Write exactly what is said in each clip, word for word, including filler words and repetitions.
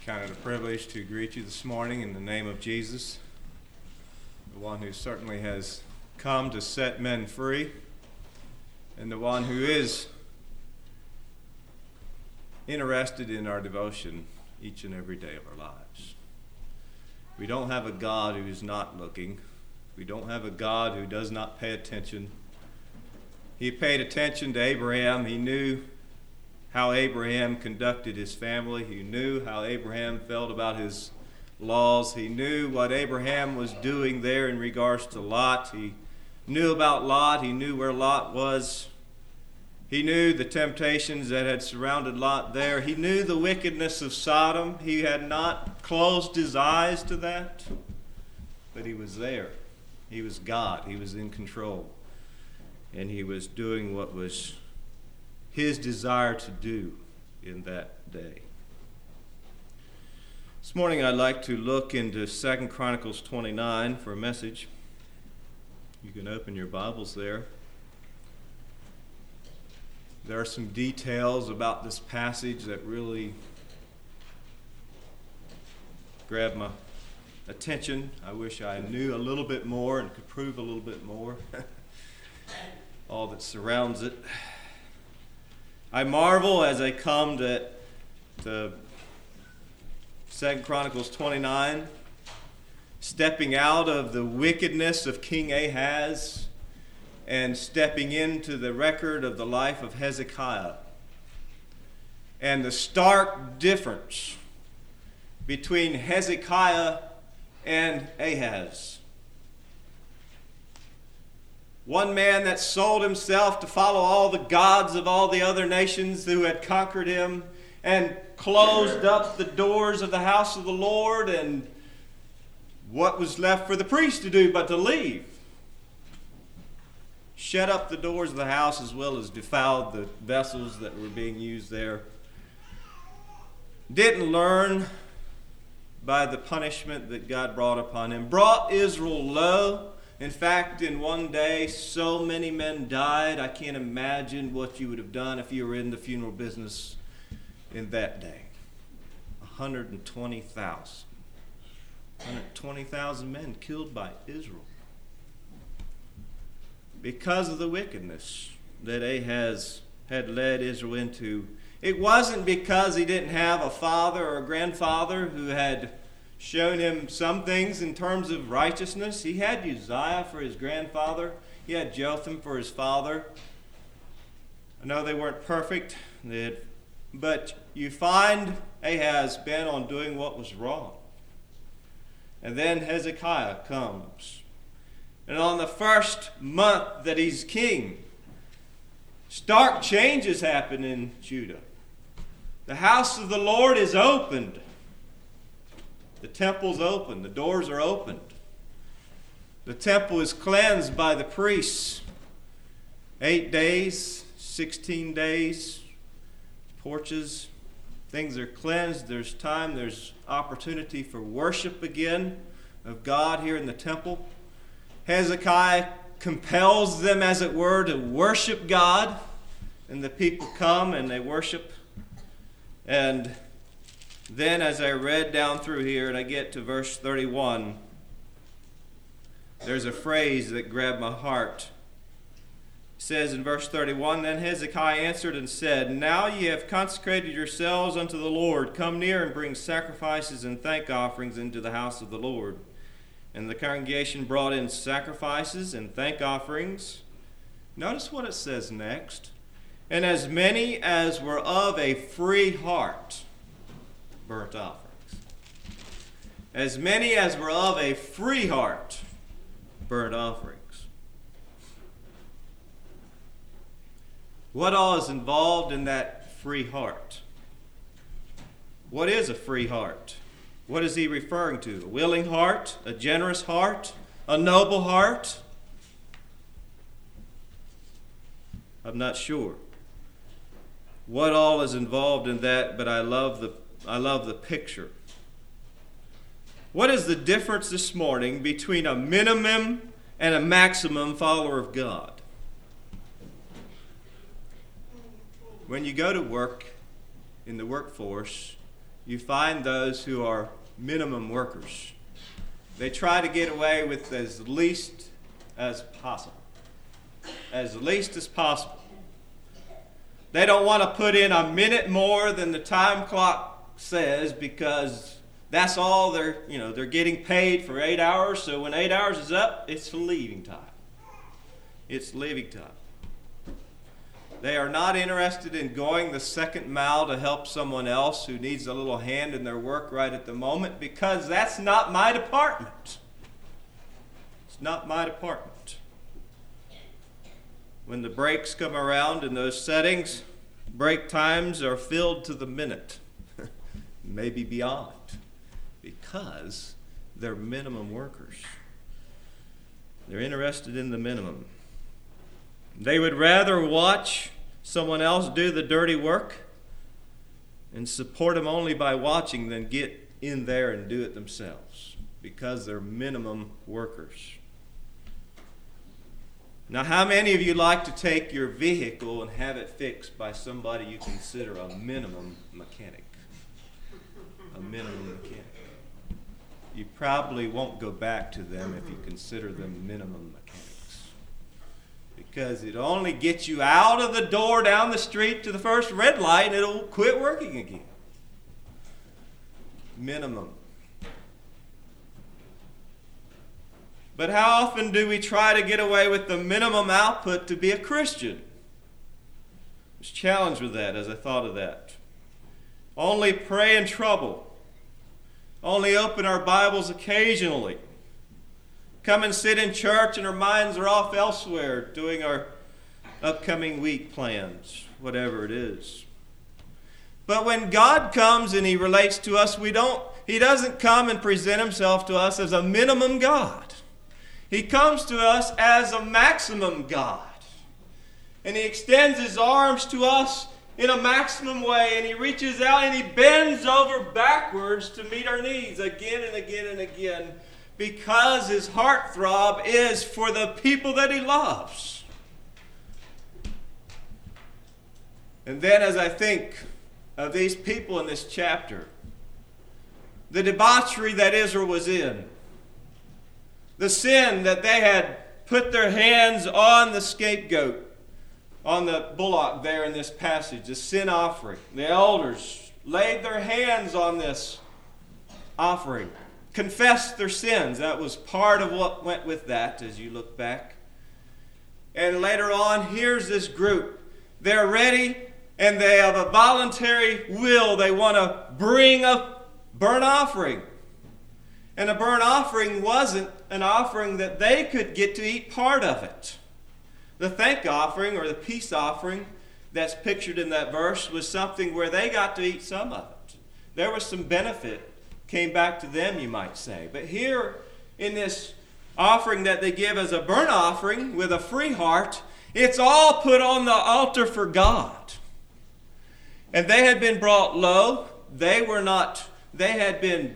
Count it a privilege to greet you this morning in the name of Jesus, the one who certainly has come to set men free, and the one who is interested in our devotion each and every day of our lives. We don't have a God who is not looking. We don't have a God who does not pay attention. He paid attention to Abraham. He knew how Abraham conducted his family. He knew how Abraham felt about his laws. He knew what Abraham was doing there in regards to Lot. He knew about Lot. He knew where Lot was. He knew the temptations that had surrounded Lot there. He knew the wickedness of Sodom. He had not closed his eyes to that, but he was there. He was God. He was in control. And he was doing what was his desire to do in that day. This morning I'd like to look into Second Chronicles twenty-nine for a message. You can open your Bibles there. There are some details about this passage that really grabbed my attention. I wish I knew a little bit more and could prove a little bit more. All that surrounds it. I marvel as I come to, to Second Chronicles twenty-nine, stepping out of the wickedness of King Ahaz and stepping into the record of the life of Hezekiah, and the stark difference between Hezekiah and Ahaz. One man that sold himself to follow all the gods of all the other nations who had conquered him and closed up the doors of the house of the Lord, and what was left for the priest to do but to leave? Shut up the doors of the house as well as defiled the vessels that were being used there. Didn't learn by the punishment that God brought upon him. Brought Israel low. In fact, in one day, so many men died, I can't imagine what you would have done if you were in the funeral business in that day. one hundred twenty thousand. one hundred twenty thousand men killed by Israel because of the wickedness that Ahaz had led Israel into. It wasn't because he didn't have a father or a grandfather who had shown him some things in terms of righteousness. He had Uzziah for his grandfather. He had Jotham for his father. I know they weren't perfect, but you find Ahaz bent on doing what was wrong. And then Hezekiah comes. And on the first month that he's king, stark changes happen in Judah. The house of the Lord is opened. The temple's open. The doors are opened. The temple is cleansed by the priests. Eight days, sixteen days, porches, things are cleansed. There's time, there's opportunity for worship again of God here in the temple. Hezekiah compels them, as it were, to worship God. And the people come and they worship. And then as I read down through here and I get to verse thirty-one, there's a phrase that grabbed my heart. It says in verse thirty-one, Then Hezekiah answered and said, Now ye have consecrated yourselves unto the Lord. Come near and bring sacrifices and thank offerings into the house of the Lord. And the congregation brought in sacrifices and thank offerings. Notice what it says next. And as many as were of a free heart, burnt offerings. As many as were of a free heart, burnt offerings. What all is involved in that free heart? What is a free heart? What is he referring to? A willing heart? A generous heart? A noble heart? I'm not sure what all is involved in that, but I love the I love the picture. What is the difference this morning between a minimum and a maximum follower of God? When you go to work in the workforce, you find those who are minimum workers. They try to get away with as least as possible. As least as possible. They don't want to put in a minute more than the time clock says because that's all they're, you know, they're getting paid for eight hours. So when eight hours is up, it's leaving time. It's leaving time. They are not interested in going the second mile to help someone else who needs a little hand in their work right at the moment because that's not my department. It's not my department. When the breaks come around in those settings, break times are filled to the minute, maybe beyond, because they're minimum workers. They're interested in the minimum. They would rather watch someone else do the dirty work and support them only by watching than get in there and do it themselves, because they're minimum workers. Now, how many of you like to take your vehicle and have it fixed by somebody you consider a minimum mechanic? A minimum mechanic. You probably won't go back to them if you consider them minimum mechanics. Because it only gets you out of the door down the street to the first red light and it'll quit working again. Minimum. But how often do we try to get away with the minimum output to be a Christian? I was challenged with that as I thought of that. Only pray in trouble. Only open our Bibles occasionally. Come and sit in church and our minds are off elsewhere doing our upcoming week plans, whatever it is. But when God comes and He relates to us, we don't, He doesn't come and present Himself to us as a minimum God. He comes to us as a maximum God. And He extends His arms to us in a maximum way. And He reaches out and He bends over backwards to meet our needs again and again and again. Because His heartthrob is for the people that He loves. And then as I think of these people in this chapter, the debauchery that Israel was in, the sin that they had put their hands on the scapegoat, on the bullock there in this passage, the sin offering. The elders laid their hands on this offering, confessed their sins. That was part of what went with that as you look back. And later on, here's this group. They're ready and they have a voluntary will. They want to bring a burnt offering. And a burnt offering wasn't an offering that they could get to eat part of it. The thank offering or the peace offering that's pictured in that verse was something where they got to eat some of it. There was some benefit came back to them, you might say. But here in this offering that they give as a burnt offering with a free heart, it's all put on the altar for God. And they had been brought low. They were not, they had been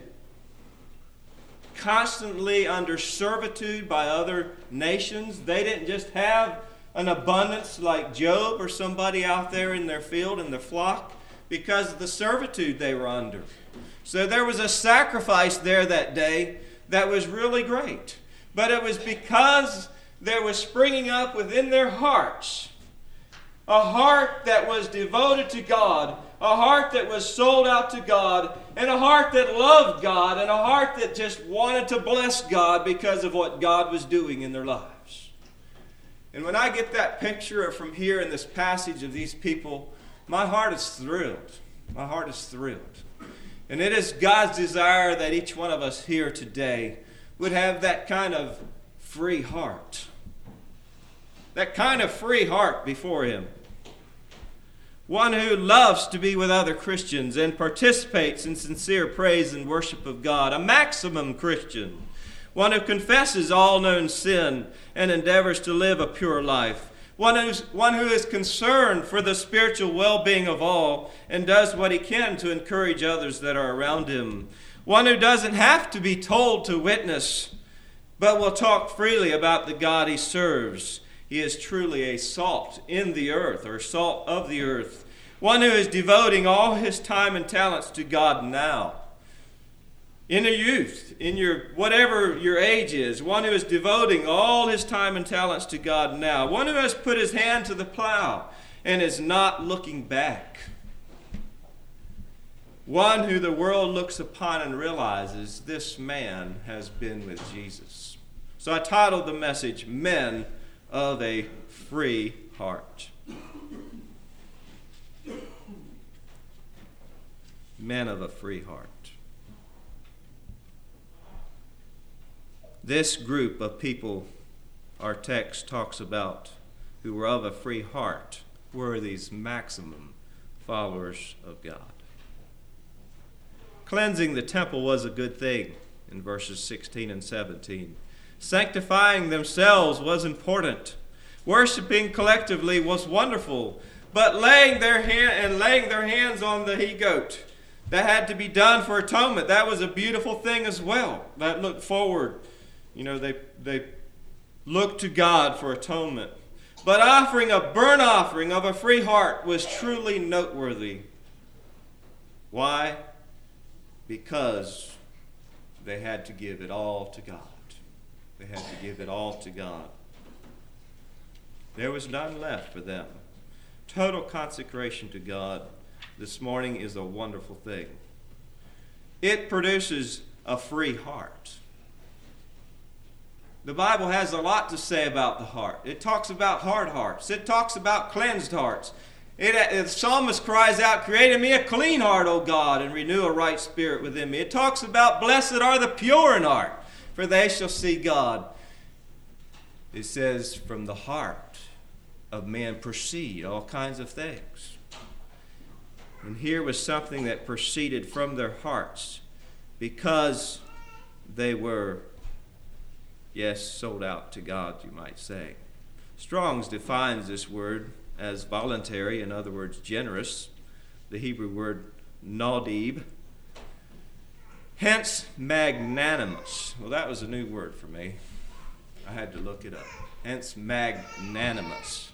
constantly under servitude by other nations. They didn't just have an abundance like Job or somebody out there in their field, in their flock, because of the servitude they were under. So there was a sacrifice there that day that was really great. But it was because there was springing up within their hearts a heart that was devoted to God, a heart that was sold out to God, and a heart that loved God, and a heart that just wanted to bless God because of what God was doing in their lives. And when I get that picture from here in this passage of these people, my heart is thrilled. My heart is thrilled. And it is God's desire that each one of us here today would have that kind of free heart. That kind of free heart before Him. One who loves to be with other Christians and participates in sincere praise and worship of God. A maximum Christian. One who confesses all known sin and endeavors to live a pure life. One, who's, one who is concerned for the spiritual well-being of all and does what he can to encourage others that are around him. One who doesn't have to be told to witness, but will talk freely about the God he serves. He is truly a salt in the earth, or salt of the earth. One who is devoting all his time and talents to God now. In your youth, in your whatever your age is, one who is devoting all his time and talents to God now. One who has put his hand to the plow and is not looking back. One who the world looks upon and realizes this man has been with Jesus. So I titled the message, Men of a Free Heart. Men of a free heart. This group of people our text talks about who were of a free heart were these maximum followers of God. Cleansing the temple was a good thing in verses sixteen and seventeen. Sanctifying themselves was important. Worshiping collectively was wonderful. But laying their hand and laying their hands on the he-goat, that had to be done for atonement. That was a beautiful thing as well. That looked forward. You know, they they looked to God for atonement. But offering a burnt offering of a free heart was truly noteworthy. Why? Because they had to give it all to God. They had to give it all to God. There was none left for them. Total consecration to God this morning is a wonderful thing. It produces a free heart. The Bible has a lot to say about the heart. It talks about hard hearts. It talks about cleansed hearts. It, the psalmist cries out, "Create in me a clean heart, O God, and renew a right spirit within me." It talks about, "Blessed are the pure in heart, for they shall see God." It says, from the heart of man proceed all kinds of things. And here was something that proceeded from their hearts because they were, yes, sold out to God, you might say. Strong's defines this word as voluntary, in other words, generous. The Hebrew word nadib. Hence, magnanimous. Well, that was a new word for me. I had to look it up. Hence, magnanimous.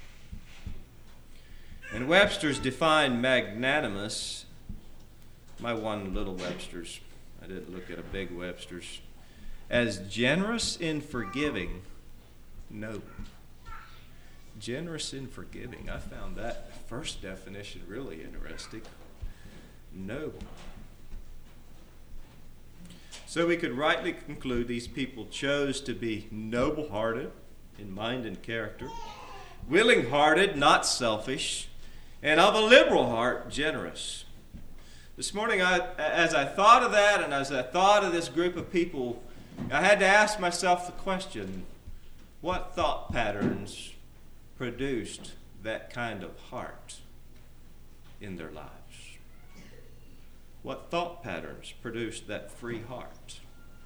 And Webster's define magnanimous, my one little Webster's, I didn't look at a big Webster's, as generous in forgiving, noble. Generous in forgiving. I found that first definition really interesting. Noble. So we could rightly conclude these people chose to be noble-hearted in mind and character, willing-hearted, not selfish, and of a liberal heart, generous. This morning, I, as I thought of that and as I thought of this group of people, I had to ask myself the question, what thought patterns produced that kind of heart in their lives? What thought patterns produced that free heart?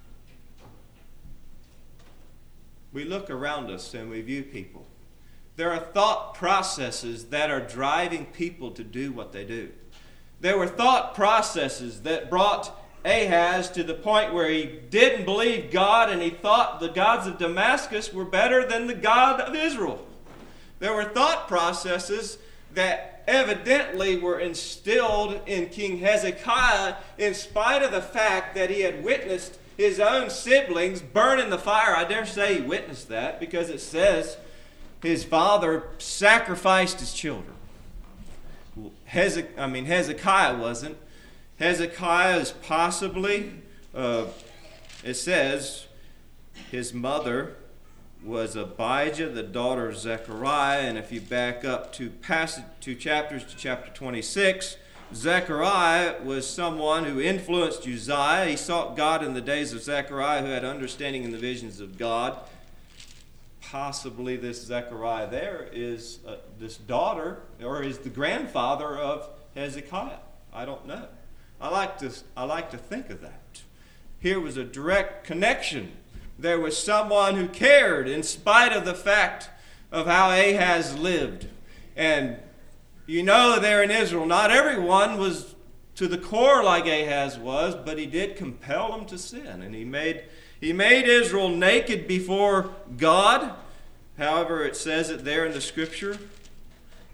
We look around us and we view people. There are thought processes that are driving people to do what they do. There were thought processes that brought Ahaz to the point where he didn't believe God and he thought the gods of Damascus were better than the God of Israel. There were thought processes that evidently were instilled in King Hezekiah in spite of the fact that he had witnessed his own siblings burn in the fire. I dare say he witnessed that because it says his father sacrificed his children. Hezek- I mean, Hezekiah wasn't. Hezekiah is possibly, uh, it says, his mother was Abijah, the daughter of Zechariah. And if you back up two, passage, two chapters to chapter twenty-six, Zechariah was someone who influenced Uzziah. He sought God in the days of Zechariah, who had understanding in the visions of God. Possibly this Zechariah there is uh, this daughter, or is the grandfather of Hezekiah. I don't know. I like to, I like to think of that. Here was a direct connection. There was someone who cared in spite of the fact of how Ahaz lived. And you know, there in Israel, not everyone was to the core like Ahaz was, but he did compel them to sin. And he made, he made Israel naked before God. However, it says it there in the scripture.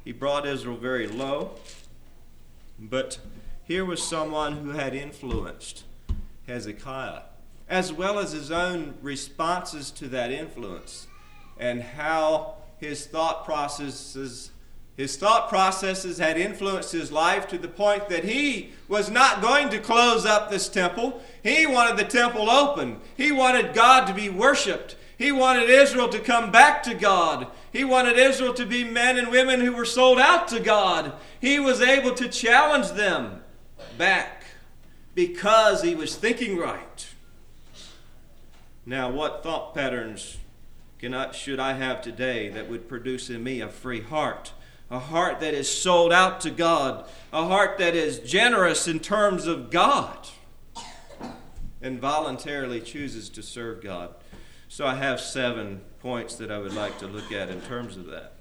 He brought Israel very low. But here was someone who had influenced Hezekiah, as well as his own responses to that influence, and how his thought processes his thought processes had influenced his life to the point that he was not going to close up this temple. He wanted the temple open. He wanted God to be worshiped. He wanted Israel to come back to God. He wanted Israel to be men and women who were sold out to God. He was able to challenge them back because he was thinking right. Now, what thought patterns cannot, should I have today that would produce in me a free heart? A heart that is sold out to God. A heart that is generous in terms of God and voluntarily chooses to serve God. So I have seven points that I would like to look at in terms of that.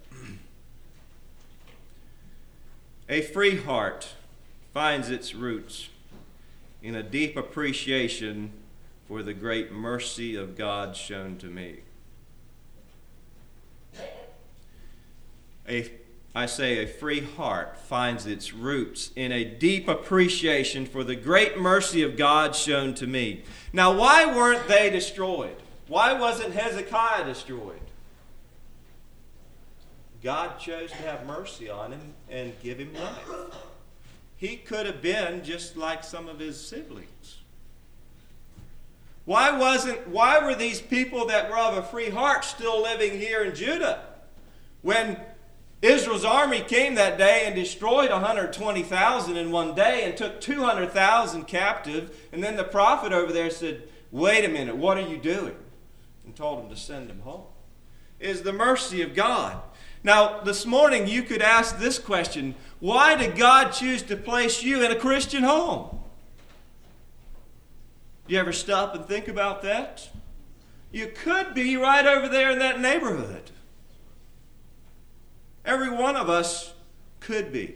A free heart finds its roots in a deep appreciation for the great mercy of God shown to me. A, I say a free heart finds its roots in a deep appreciation for the great mercy of God shown to me. Now, why weren't they destroyed? Why wasn't Hezekiah destroyed? God chose to have mercy on him and give him life. He could have been just like some of his siblings. Why wasn't, why were these people that were of a free heart still living here in Judah? When Israel's army came that day and destroyed one hundred twenty thousand in one day and took two hundred thousand captive, and then the prophet over there said, "Wait a minute, what are you doing?" and told him to send them home. It is the mercy of God. Now, this morning you could ask this question: why did God choose to place you in a Christian home? Do you ever stop and think about that? You could be right over there in that neighborhood. Every one of us could be.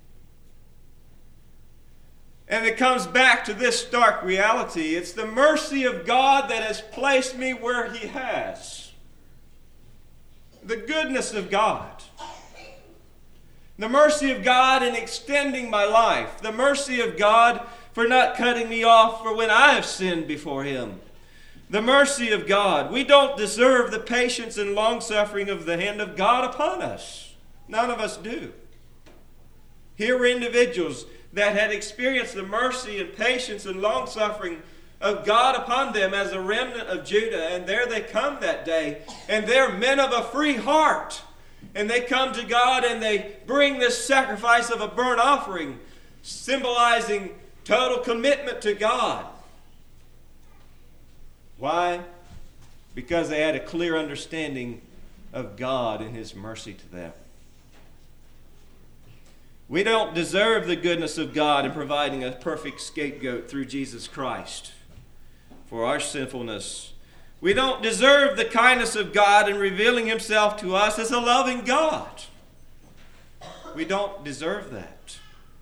And it comes back to this stark reality. It's the mercy of God that has placed me where He has. The goodness of God. The mercy of God in extending my life. The mercy of God for not cutting me off for when I have sinned before Him. The mercy of God. We don't deserve the patience and long-suffering of the hand of God upon us. None of us do. Here were individuals that had experienced the mercy and patience and long-suffering of God upon them as a remnant of Judah. And there they come that day. And they're men of a free heart. And they come to God and they bring this sacrifice of a burnt offering, symbolizing total commitment to God. Why? Because they had a clear understanding of God and His mercy to them. We don't deserve the goodness of God in providing a perfect scapegoat through Jesus Christ for our sinfulness. We don't deserve the kindness of God in revealing Himself to us as a loving God. We don't deserve that.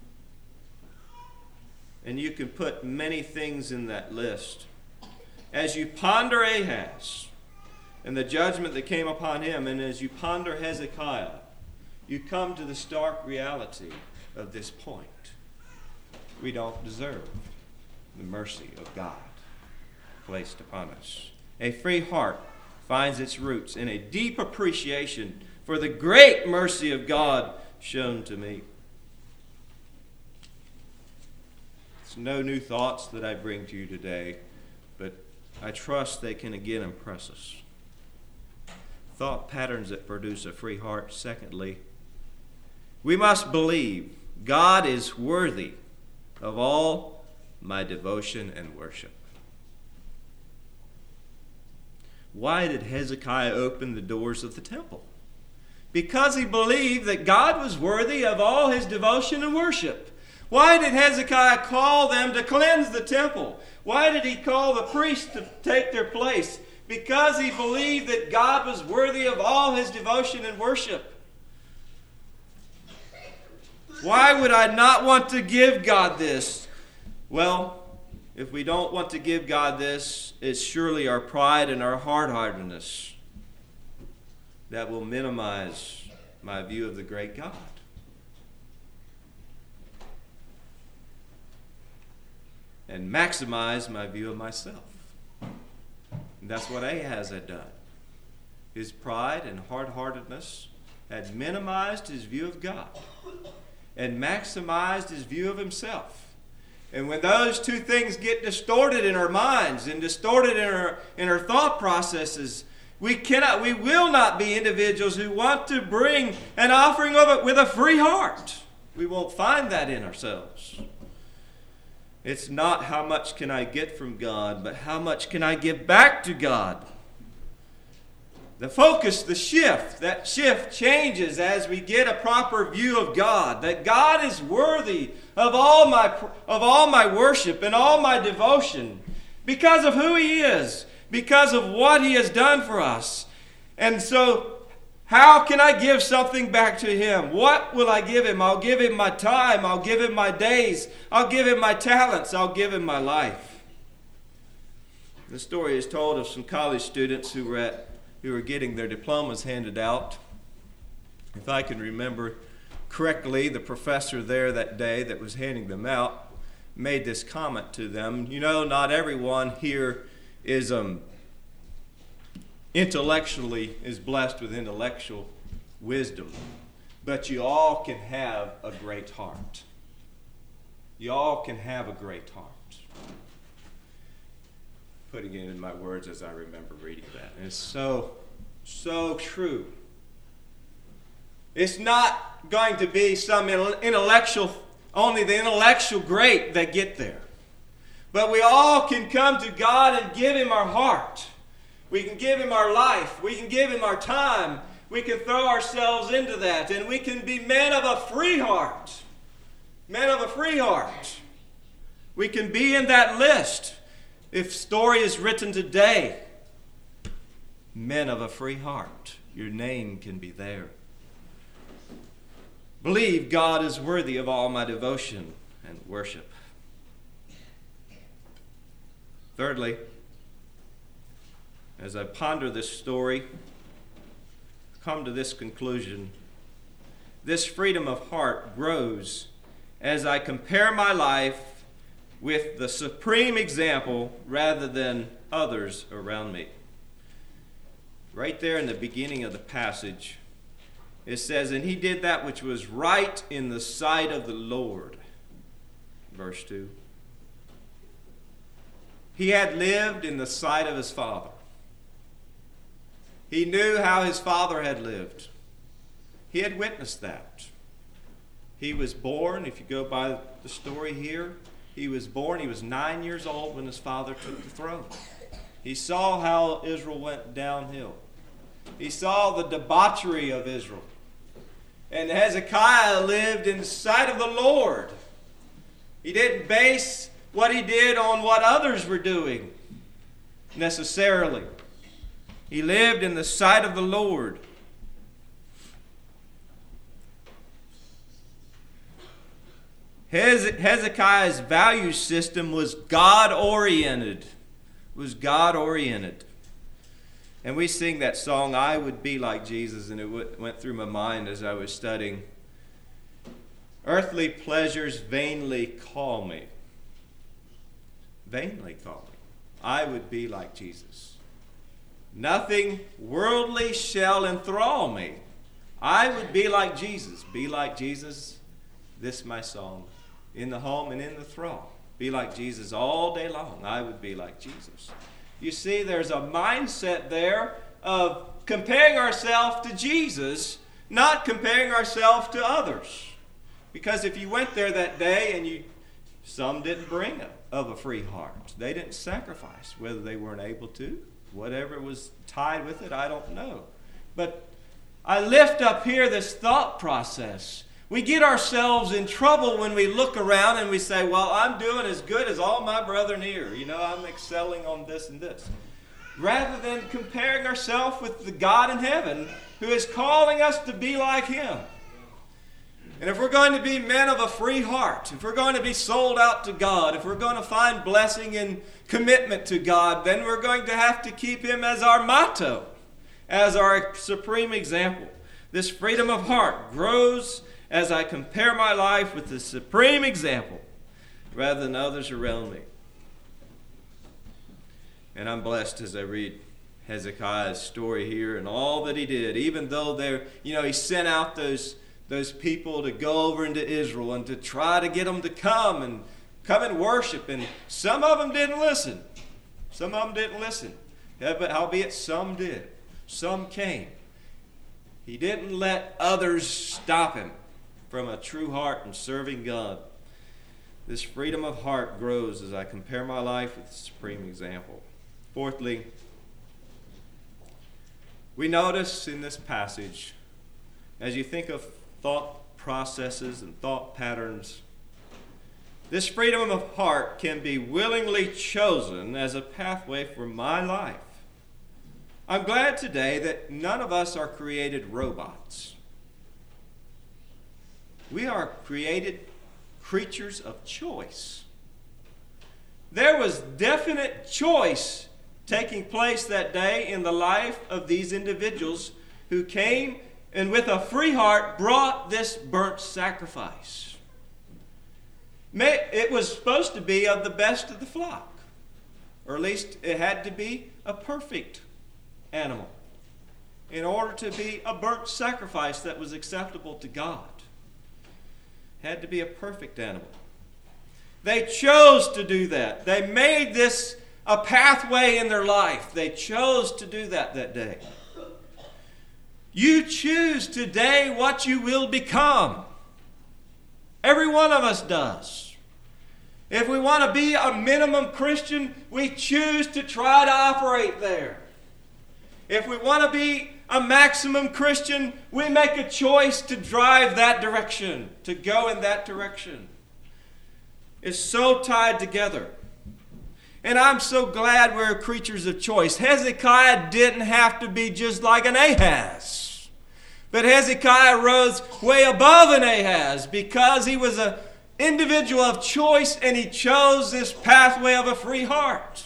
And you can put many things in that list. As you ponder Ahaz and the judgment that came upon him, and as you ponder Hezekiah, you come to the stark reality of this point. We don't deserve the mercy of God placed upon us. A free heart finds its roots in a deep appreciation for the great mercy of God shown to me. It's no new thoughts that I bring to you today, but I trust they can again impress us. Thought patterns that produce a free heart. Secondly, we must believe God is worthy of all my devotion and worship. Why did Hezekiah open the doors of the temple? Because he believed that God was worthy of all his devotion and worship. Why did Hezekiah call them to cleanse the temple? Why did he call the priests to take their place? Because he believed that God was worthy of all his devotion and worship. Why would I not want to give God this? Well, if we don't want to give God this, it's surely our pride and our hard-heartedness that will minimize my view of the great God. And maximize my view of myself. And that's what Ahaz had done. His pride and hard-heartedness had minimized his view of God and maximized his view of himself. And when those two things get distorted in our minds and distorted in our, in our thought processes, we cannot, we will not be individuals who want to bring an offering of it with a free heart. We won't find that in ourselves. It's not how much can I get from God, but how much can I give back to God. The focus, the shift, that shift changes as we get a proper view of God. That God is worthy of all my, of all my worship and all my devotion because of who He is, because of what He has done for us. And so, how can I give something back to Him? What will I give Him? I'll give Him my time. I'll give Him my days. I'll give Him my talents. I'll give Him my life. The story is told of some college students who were at who were getting their diplomas handed out. If I can remember correctly, the professor there that day that was handing them out made this comment to them. You know, not everyone here is um, intellectually, is blessed with intellectual wisdom, but you all can have a great heart. You all can have a great heart. Putting it in my words as I remember reading that. And it's so, so true. It's not going to be some intellectual, only the intellectual great that get there. But we all can come to God and give Him our heart. We can give Him our life. We can give Him our time. We can throw ourselves into that. And we can be men of a free heart. Men of a free heart. We can be in that list. If story is written today, men of a free heart, your name can be there. Believe God is worthy of all my devotion and worship. Thirdly, as I ponder this story, I come to this conclusion. This freedom of heart grows as I compare my life with the supreme example rather than others around me. Right there in the beginning of the passage, it says, and he did that which was right in the sight of the Lord. Verse two. He had lived in the sight of his father. He knew how his father had lived. He had witnessed that. He was born, if you go by the story here, he was born, he was nine years old when his father took the throne. He saw how Israel went downhill. He saw the debauchery of Israel. And Hezekiah lived in the sight of the Lord. He didn't base what he did on what others were doing necessarily. He lived in the sight of the Lord. Hezekiah's value system was God-oriented. Was God-oriented. And we sing that song, I Would Be Like Jesus, and it went through my mind as I was studying. Earthly pleasures vainly call me. Vainly call me. I would be like Jesus. Nothing worldly shall enthrall me. I would be like Jesus. Be like Jesus. This my song. In the home and in the throng. Be like Jesus all day long. I would be like Jesus. You see, there's a mindset there of comparing ourselves to Jesus, not comparing ourselves to others. Because if you went there that day and you, some didn't bring a, of a free heart. They didn't sacrifice, whether they weren't able to. Whatever was tied with it, I don't know. But I lift up here this thought process. We get ourselves in trouble when we look around and we say, well, I'm doing as good as all my brethren here. You know, I'm excelling on this and this. Rather than comparing ourselves with the God in heaven who is calling us to be like Him. And if we're going to be men of a free heart, if we're going to be sold out to God, if we're going to find blessing and commitment to God, then we're going to have to keep Him as our motto, as our supreme example. This freedom of heart grows as I compare my life with the supreme example rather than others around me. And I'm blessed as I read Hezekiah's story here and all that he did, even though there, you know, he sent out those, those people to go over into Israel and to try to get them to come and come and worship. And some of them didn't listen. Some of them didn't listen. Yeah, but howbeit some did. Some came. He didn't let others stop him from a true heart and serving God. This freedom of heart grows as I compare my life with the supreme example. Fourthly, we notice in this passage, as you think of thought processes and thought patterns, this freedom of heart can be willingly chosen as a pathway for my life. I'm glad today that none of us are created robots. We are created creatures of choice. There was definite choice taking place that day in the life of these individuals who came and with a free heart brought this burnt sacrifice. It was supposed to be of the best of the flock, or at least it had to be a perfect animal in order to be a burnt sacrifice that was acceptable to God. It had to be a perfect animal. They chose to do that. They made this a pathway in their life. They chose to do that that day. You choose today what you will become. Every one of us does. If we want to be a minimum Christian, we choose to try to operate there. If we want to be a maximum Christian, we make a choice to drive that direction, to go in that direction. It's so tied together. And I'm so glad we're creatures of choice. Hezekiah didn't have to be just like an Ahaz. But Hezekiah rose way above an Ahaz because he was an individual of choice and he chose this pathway of a free heart.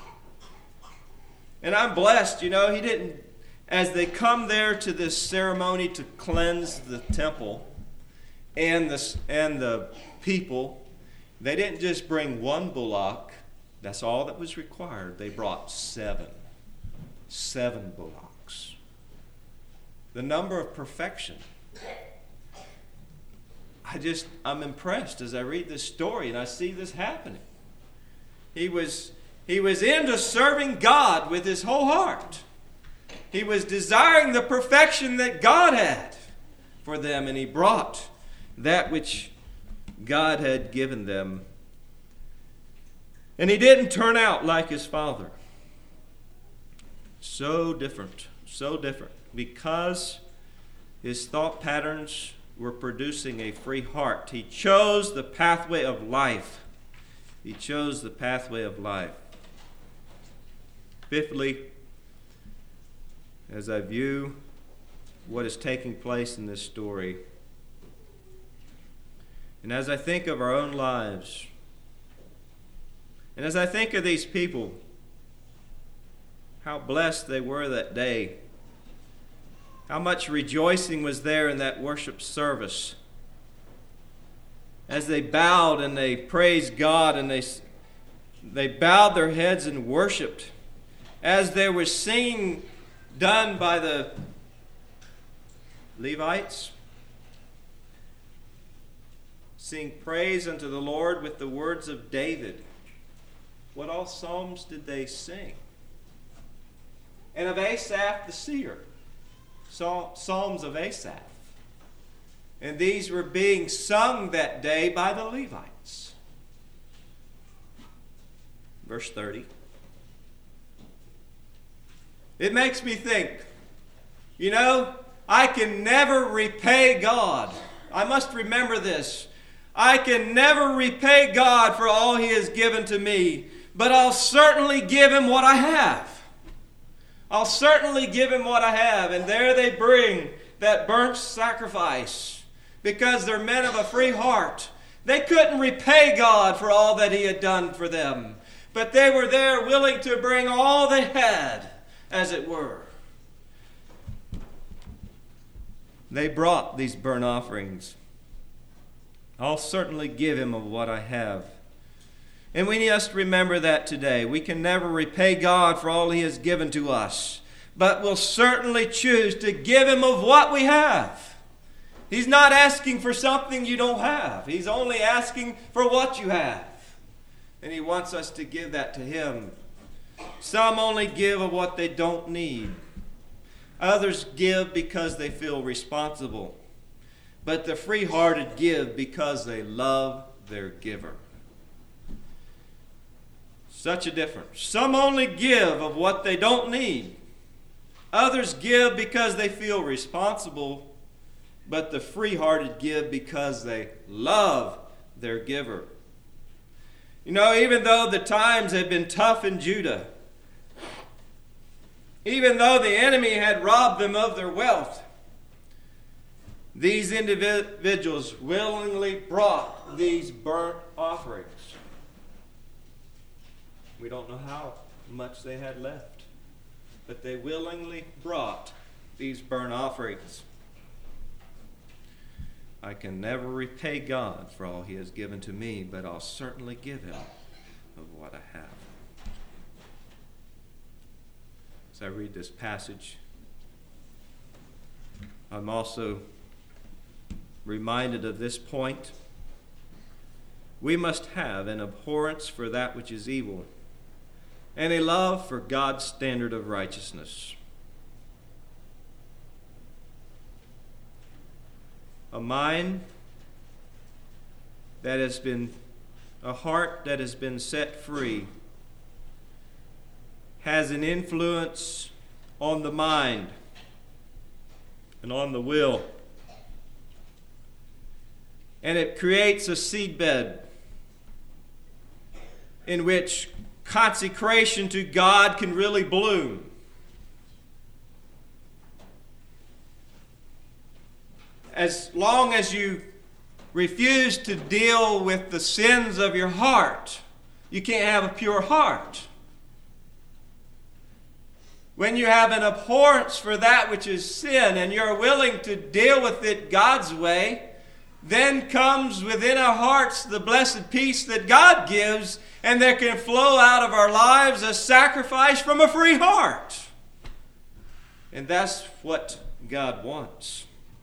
And I'm blessed, you know, he didn't, as they come there to this ceremony to cleanse the temple and the, and the people, they didn't just bring one bullock. That's all that was required. They brought seven. Seven bullocks. The number of perfection. I just, I'm impressed as I read this story and I see this happening. He was, he was into serving God with his whole heart. He was desiring the perfection that God had for them, and he brought that which God had given them. And he didn't turn out like his father. So different, so different. Because his thought patterns were producing a free heart. He chose the pathway of life. He chose the pathway of life. Fifthly, as I view what is taking place in this story, and as I think of our own lives, and as I think of these people, how blessed they were that day, how much rejoicing was there in that worship service, as they bowed and they praised God and they, they bowed their heads and worshiped, as they were singing done by the Levites, sing praise unto the Lord with the words of David. What all psalms did they sing? And of Asaph the seer, psalms of Asaph. And these were being sung that day by the Levites. Verse thirty. It makes me think, you know, I can never repay God. I must remember this. I can never repay God for all he has given to me, but I'll certainly give him what I have. I'll certainly give him what I have. And there they bring that burnt sacrifice because they're men of a free heart. They couldn't repay God for all that he had done for them, but they were there willing to bring all they had, as it were. They brought these burnt offerings. I'll certainly give him of what I have. And we need us to remember that today. We can never repay God for all he has given to us, but we'll certainly choose to give him of what we have. He's not asking for something you don't have. He's only asking for what you have. And he wants us to give that to him. Some only give of what they don't need. Others give because they feel responsible. But the free-hearted give because they love their giver. Such a difference. Some only give of what they don't need. Others give because they feel responsible. But the free-hearted give because they love their giver. You know, even though the times had been tough in Judah, even though the enemy had robbed them of their wealth, these individuals willingly brought these burnt offerings. We don't know how much they had left, but they willingly brought these burnt offerings. I can never repay God for all he has given to me, but I'll certainly give him of what I have. As I read this passage, I'm also reminded of this point. We must have an abhorrence for that which is evil, and a love for God's standard of righteousness. A mind that has been, a heart that has been set free, has an influence on the mind and on the will. And it creates a seedbed in which consecration to God can really bloom. As long as you refuse to deal with the sins of your heart, you can't have a pure heart. When you have an abhorrence for that which is sin and you're willing to deal with it God's way, then comes within our hearts the blessed peace that God gives, and there can flow out of our lives a sacrifice from a free heart. And that's what God wants.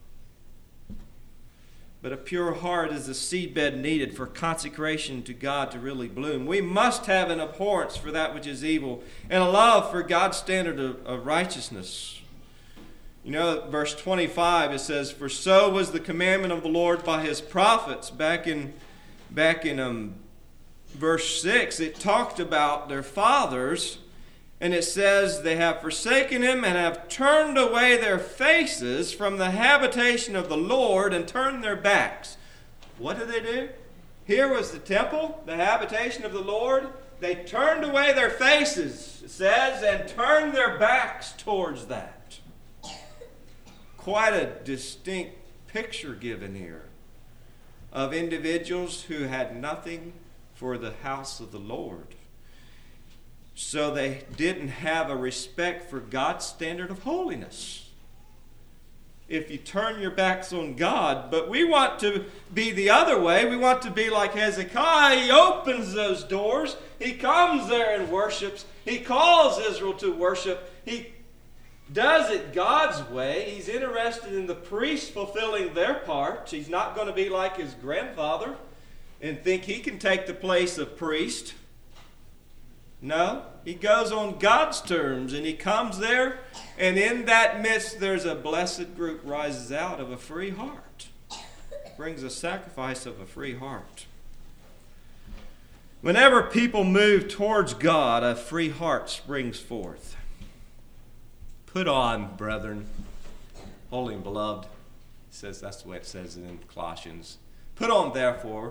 But a pure heart is the seedbed needed for consecration to God to really bloom. We must have an abhorrence for that which is evil and a love for God's standard of, of righteousness. You know, verse twenty-five, it says, "For so was the commandment of the Lord by his prophets." Back in, back in um, verse six, it talked about their fathers. And it says, "They have forsaken him and have turned away their faces from the habitation of the Lord and turned their backs." What did they do? Here was the temple, the habitation of the Lord. They turned away their faces, it says, and turned their backs towards that. Quite a distinct picture given here of individuals who had nothing for the house of the Lord. So they didn't have a respect for God's standard of holiness. If you turn your backs on God, but we want to be the other way. We want to be like Hezekiah. He opens those doors. He comes there and worships. He calls Israel to worship. He does it God's way. He's interested in the priests fulfilling their part. He's not going to be like his grandfather and think he can take the place of priest. No, he goes on God's terms, and he comes there, and in that midst there's a blessed group rises out of a free heart. Brings a sacrifice of a free heart. Whenever people move towards God, a free heart springs forth. Put on, brethren, holy and beloved. It says, that's the way it says it in Colossians. Put on, therefore,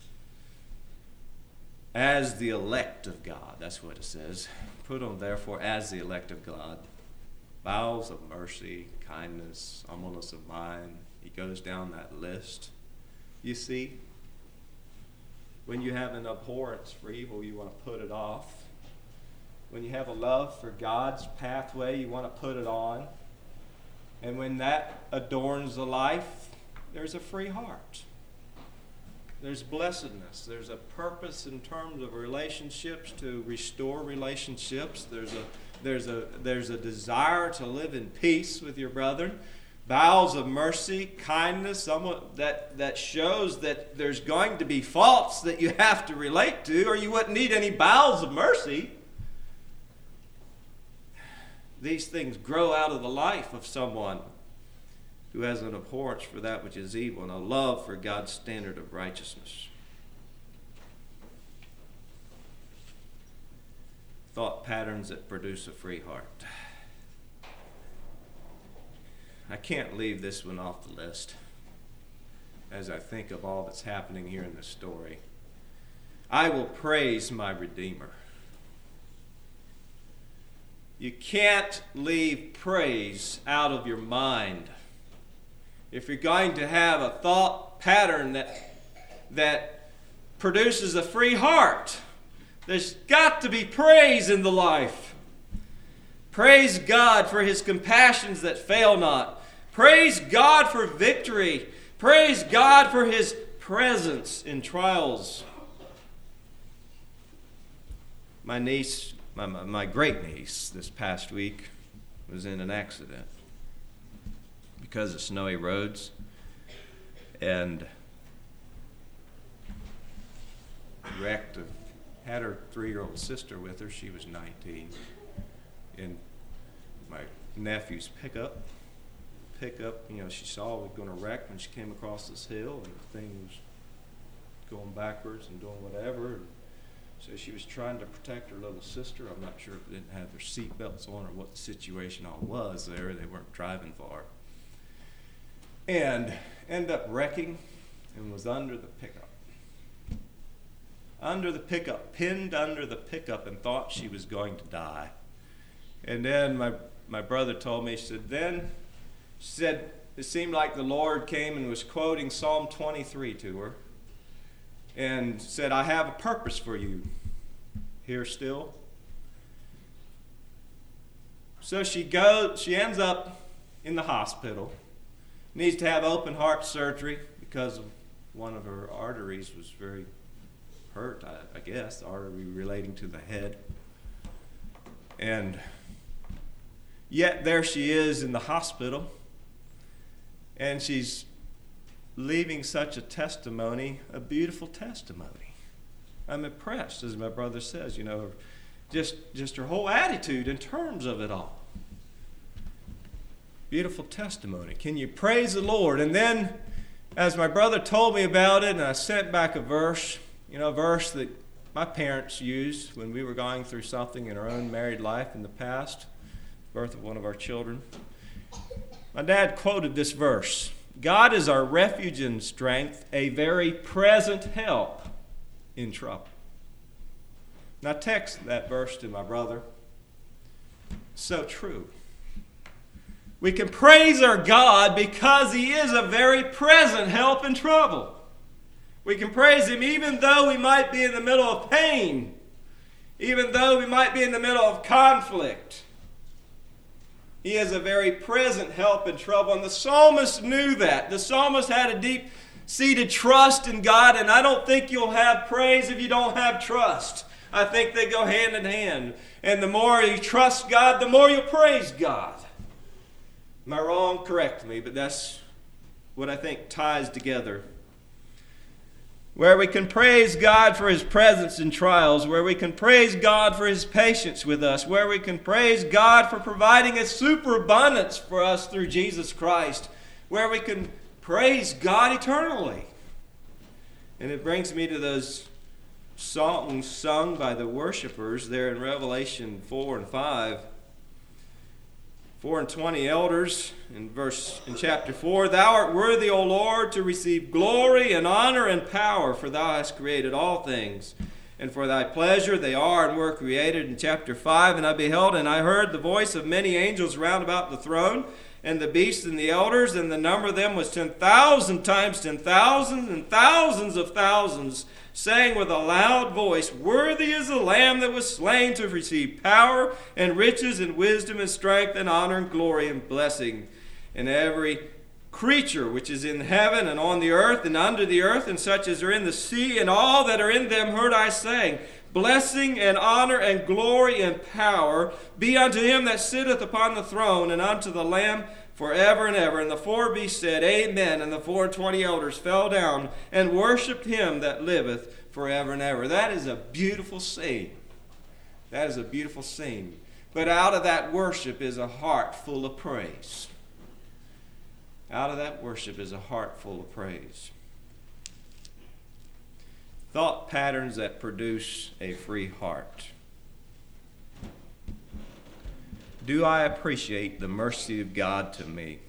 as the elect of God. That's what it says. Put on, therefore, as the elect of God, bowels of mercy, kindness, humbleness of mind. He goes down that list. You see, when you have an abhorrence for evil, you want to put it off. When you have a love for God's pathway, you want to put it on. And when that adorns the life, there's a free heart. There's blessedness. There's a purpose in terms of relationships to restore relationships. There's a there's a there's a desire to live in peace with your brethren. Bowels of mercy, kindness, somewhat that, that shows that there's going to be faults that you have to relate to, or you wouldn't need any bowels of mercy. These things grow out of the life of someone who has an abhorrence for that which is evil and a love for God's standard of righteousness. Thought patterns that produce a free heart. I can't leave this one off the list as I think of all that's happening here in this story. I will praise my Redeemer. You can't leave praise out of your mind. If you're going to have a thought pattern that, that produces a free heart, there's got to be praise in the life. Praise God for his compassions that fail not. Praise God for victory. Praise God for his presence in trials. My niece, my, my, my great niece, this past week was in an accident because of snowy roads, and wrecked. Had her three-year-old sister with her. She was nineteen. In my nephew's pickup, pickup, you know, she saw we were going to wreck when she came across this hill, and the thing was going backwards and doing whatever. And so she was trying to protect her little sister. I'm not sure if they didn't have their seat belts on or what the situation all was there. They weren't driving far. And ended up wrecking and was under the pickup. Under the pickup, pinned under the pickup, and thought she was going to die. And then my, my brother told me, he said, then, she said, it seemed like the Lord came and was quoting Psalm twenty-three to her and said, I have a purpose for you here still. So she goes, she ends up in the hospital, needs to have open heart surgery because of one of her arteries was very hurt, I, I guess, the artery relating to the head. And yet there she is in the hospital, and she's leaving such a testimony, a beautiful testimony. I'm impressed, as my brother says, you know, just, just her whole attitude in terms of it all. Beautiful testimony. Can you praise the Lord? And then, as my brother told me about it, and I sent back a verse, you know, a verse that my parents used when we were going through something in our own married life in the past, birth of one of our children. My dad quoted this verse: God is our refuge and strength, a very present help in trouble. And I text that verse to my brother. So true. We can praise our God because he is a very present help in trouble. We can praise him even though we might be in the middle of pain, even though we might be in the middle of conflict. He is a very present help in trouble. And the psalmist knew that. The psalmist had a deep-seated trust in God, and I don't think you'll have praise if you don't have trust. I think they go hand in hand. And the more you trust God, the more you'll praise God. Am I wrong? Correct me, but that's what I think ties together. Where we can praise God for his presence in trials, where we can praise God for his patience with us, where we can praise God for providing a superabundance for us through Jesus Christ, where we can praise God eternally. And it brings me to those songs sung by the worshipers there in Revelation four and five. Four and twenty elders in verse in chapter four. Thou art worthy, O Lord, to receive glory and honor and power, for thou hast created all things, and for thy pleasure they are and were created. In chapter five, and I beheld and I heard the voice of many angels round about the throne, and the beasts and the elders, and the number of them was ten thousand times ten thousand and thousands of thousands, saying with a loud voice, Worthy is the Lamb that was slain to receive power and riches and wisdom and strength and honor and glory and blessing. and every creature which is in heaven and on the earth and under the earth, and such as are in the sea, and all that are in them, heard I saying, Blessing and honor and glory and power be unto him that sitteth upon the throne, and unto the Lamb forever and ever. And the four beasts said, Amen. And the four and twenty elders fell down and worshipped him that liveth forever and ever. That is a beautiful scene. That is a beautiful scene. But out of that worship is a heart full of praise. Out of that worship is a heart full of praise. Thought patterns that produce a free heart. Do I appreciate the mercy of God to me?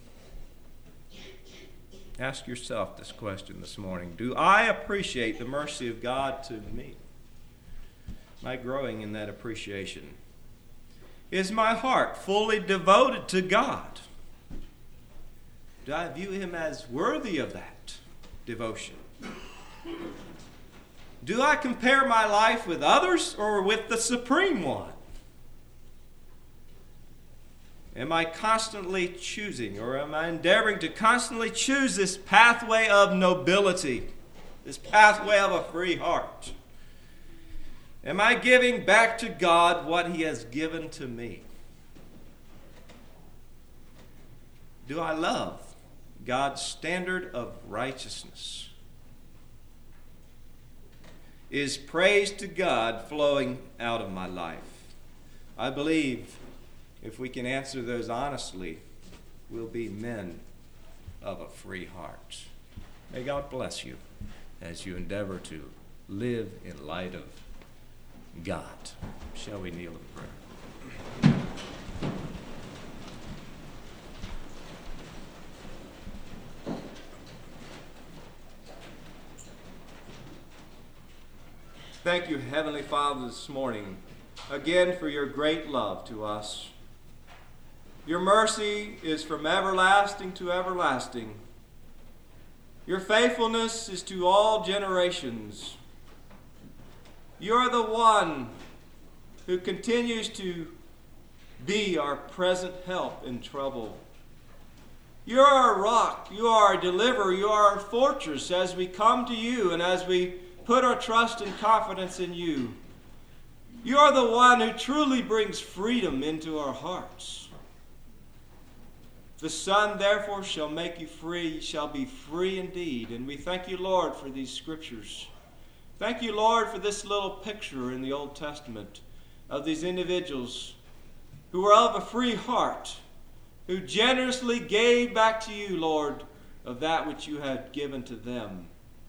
Ask yourself this question this morning. Do I appreciate the mercy of God to me? Am I growing in that appreciation? Is my heart fully devoted to God? Do I view him as worthy of that devotion? Do I compare my life with others or with the Supreme One? Am I constantly choosing, or am I endeavoring to constantly choose this pathway of nobility, this pathway of a free heart? Am I giving back to God what he has given to me? Do I love God's standard of righteousness? Is praise to God flowing out of my life? I believe if we can answer those honestly, we'll be men of a free heart. May God bless you as you endeavor to live in light of God. Shall we kneel in prayer? Thank you, Heavenly Father, this morning, again for your great love to us. Your mercy is from everlasting to everlasting. Your faithfulness is to all generations. You are the one who continues to be our present help in trouble. You are our rock. You are our deliverer. You are our fortress as we come to you and as we put our trust and confidence in you. You are the one who truly brings freedom into our hearts. The Son, therefore, shall make you free. You shall be free indeed. And we thank you, Lord, for these scriptures. Thank you, Lord, for this little picture in the Old Testament of these individuals who were of a free heart, who generously gave back to you, Lord, of that which you had given to them.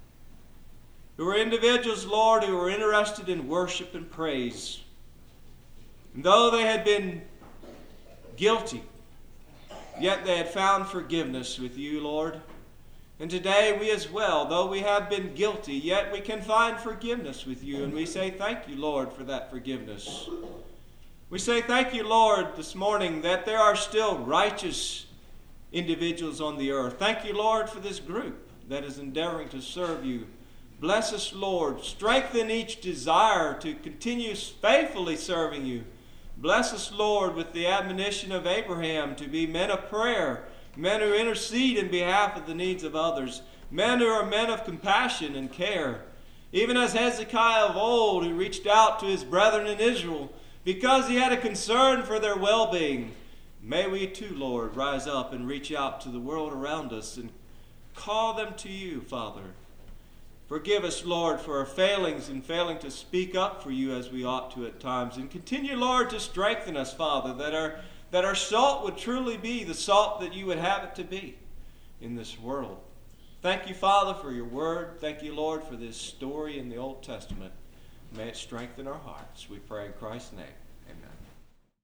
Who were individuals, Lord, who were interested in worship and praise. And though they had been guilty, yet they had found forgiveness with you, Lord. And today we as well, though we have been guilty, yet we can find forgiveness with you. And we say thank you, Lord, for that forgiveness. We say thank you, Lord, this morning that there are still righteous individuals on the earth. Thank you, Lord, for this group that is endeavoring to serve you. Bless us, Lord. Strengthen each desire to continue faithfully serving you. Bless us, Lord, with the admonition of Abraham to be men of prayer, men who intercede in behalf of the needs of others, men who are men of compassion and care. Even as Hezekiah of old, who reached out to his brethren in Israel because he had a concern for their well-being. May we too, Lord, rise up and reach out to the world around us and call them to you, Father. Forgive us, Lord, for our failings and failing to speak up for you as we ought to at times. And continue, Lord, to strengthen us, Father, that our, that our salt would truly be the salt that you would have it to be in this world. Thank you, Father, for your word. Thank you, Lord, for this story in the Old Testament. May it strengthen our hearts. We pray in Christ's name. Amen.